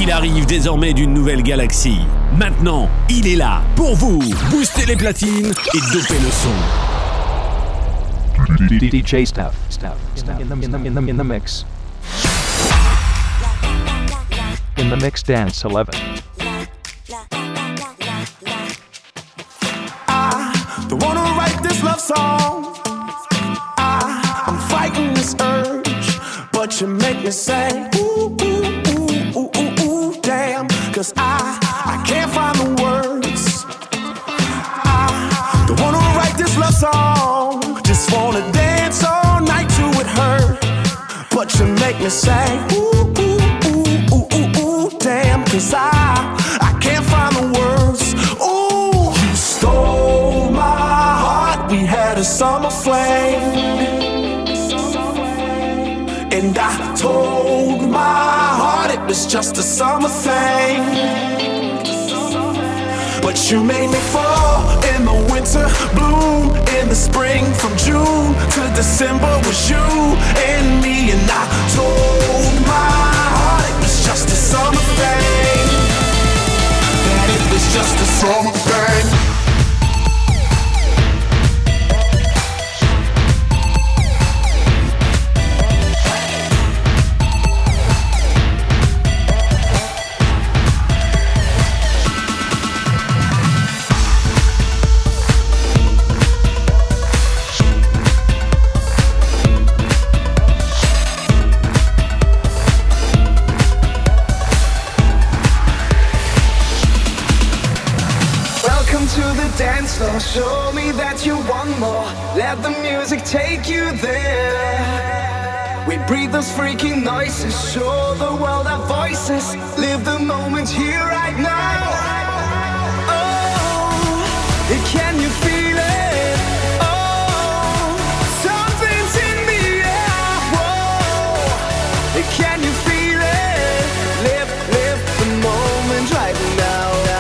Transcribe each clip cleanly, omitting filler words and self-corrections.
Il arrive désormais d'une nouvelle galaxie. Maintenant, il est là pour vous. Booster les platines et doper le son. DJ Steph in the mix. In the mix dance 11. I don't wanna write this love song. I'm fighting this urge, but you make me say ooh, ooh, ooh, ooh, ooh, ooh, damn. Cause I can't find the words. I don't wanna write this love song. Just wanna dance all night to it hurt. But you make me say ooh, ooh, ooh, ooh, ooh, ooh, damn. Cause I can't find the words. Ooh, you stole my heart. We had a summer flame. And I told my heart it was just a summer thing. But you made me fall in the winter, bloom in the spring. From June to December was you and me. And I told my heart it was just a summer thing. That it was just a summer thing. Dance floor, show me that you want more. Let the music take you there. We breathe those freaking noises, show the world our voices. Live the moment here right now. Oh, can you feel it? Oh, something's in the air. Whoa, can you feel it? Live the moment right now.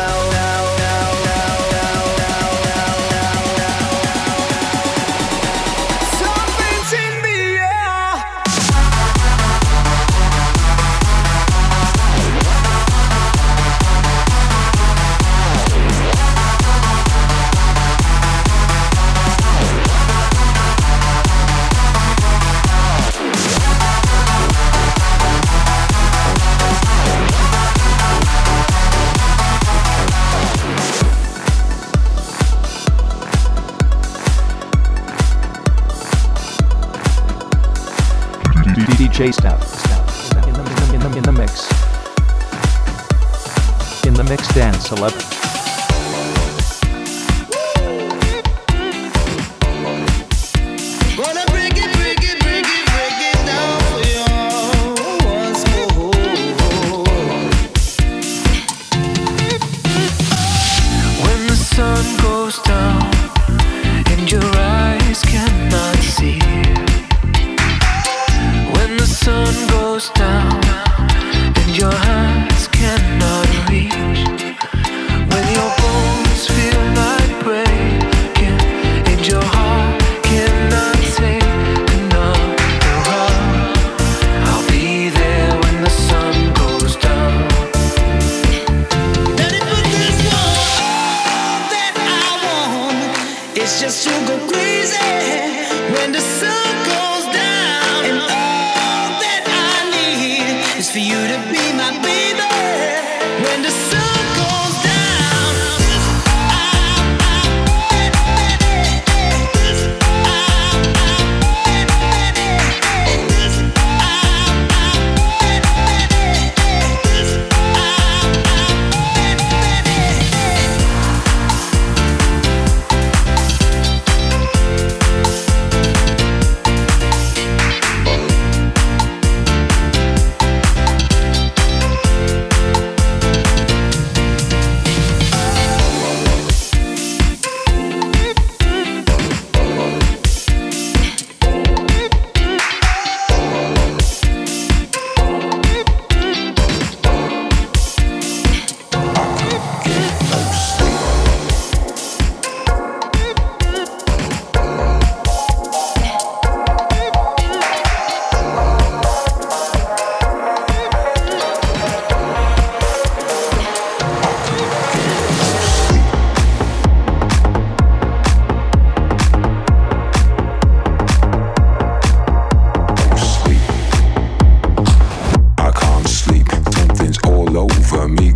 DJ Steph in the mix. In the mix dance 11.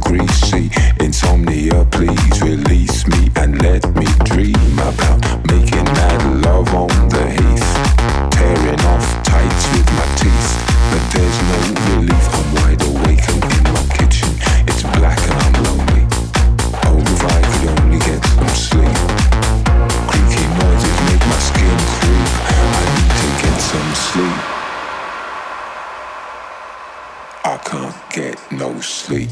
greasy. Insomnia, please release me and let me dream about making mad love on the heath, tearing off tights with my teeth. But there's no relief, I'm wide awake and in my kitchen. It's black and I'm lonely. Oh, if I could only get some sleep. Creaky noises make my skin creep. I need to get some sleep. I can't get no sleep.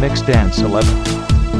Mix Dance 11.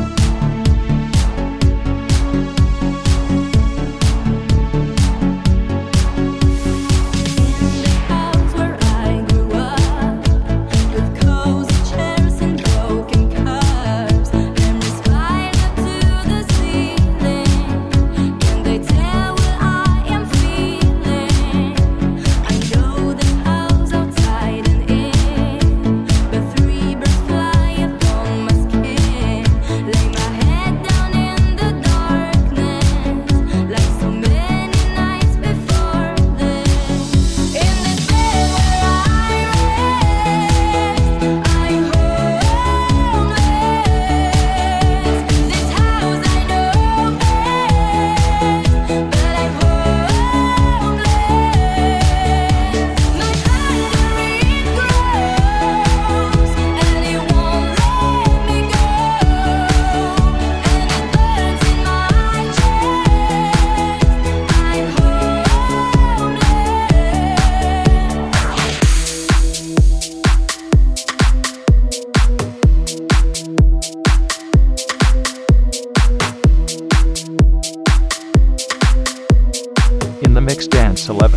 Mix Dance 11.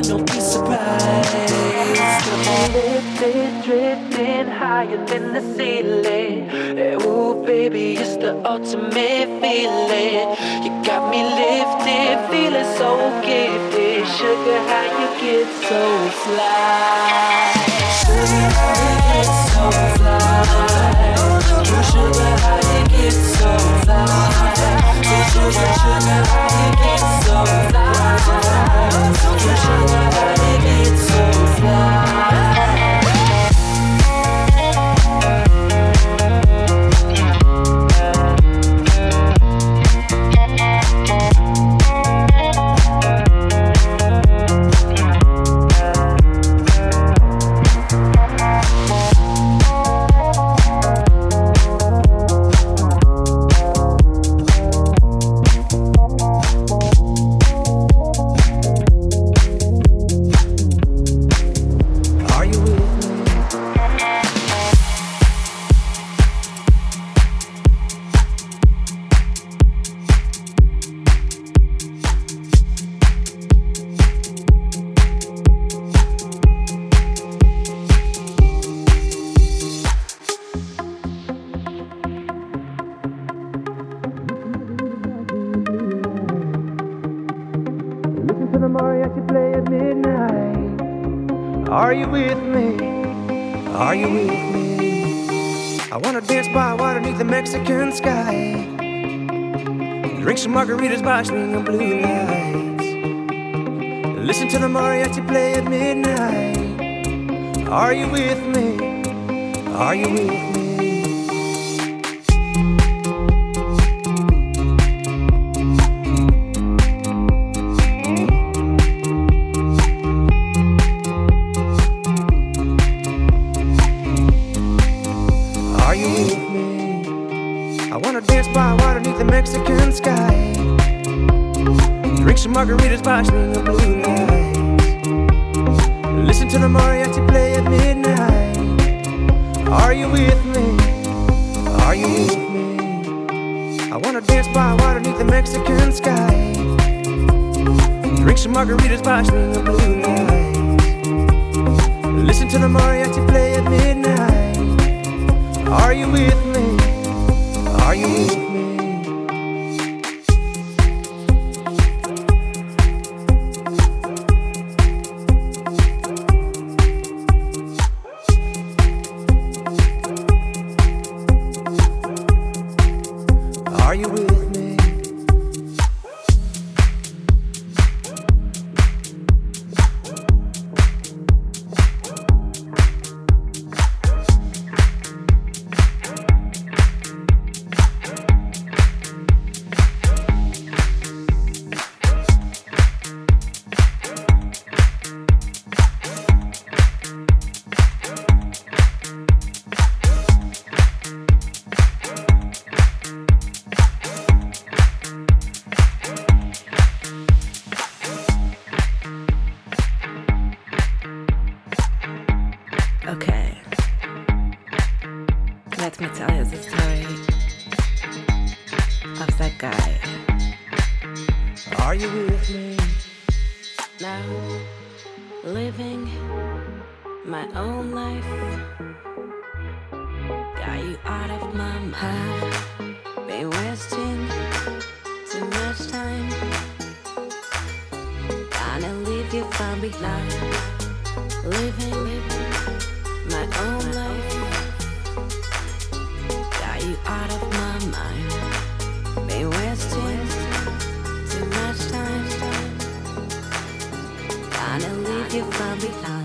don't be surprised. Lifted, drifting higher than the ceiling. Ooh, baby, it's the ultimate feeling. You got me lifted, feeling so gifted. Sugar, how you get so fly? Sugar, how you get so fly? Sugar, how you get so fly? Sugar, how you get so fly? Sugar, how you get so fly? Are you with me? Are you with me? I wanna dance by water beneath the Mexican sky. Drink some margaritas by swinging blue lights. Listen to the mariachi play at midnight. Are you with me? Are you with me? Mexican sky. Drink some margaritas by swinging blue lights. Listen to the mariachi play at midnight. Are you with me? Are you with me? I wanna dance by water beneath the Mexican sky. Drink some margaritas by swinging blue lights. Listen to the mariachi play at midnight. Are you with me? Are you with me? Are you with me? Okay, let me tell you the story of that guy. Are you with me? Now, living my own life, got you out of my mind. Been wasting too much time, gonna leave you far behind. Living my own life, got you out of my mind. Been wasting too much time, gonna leave you far behind.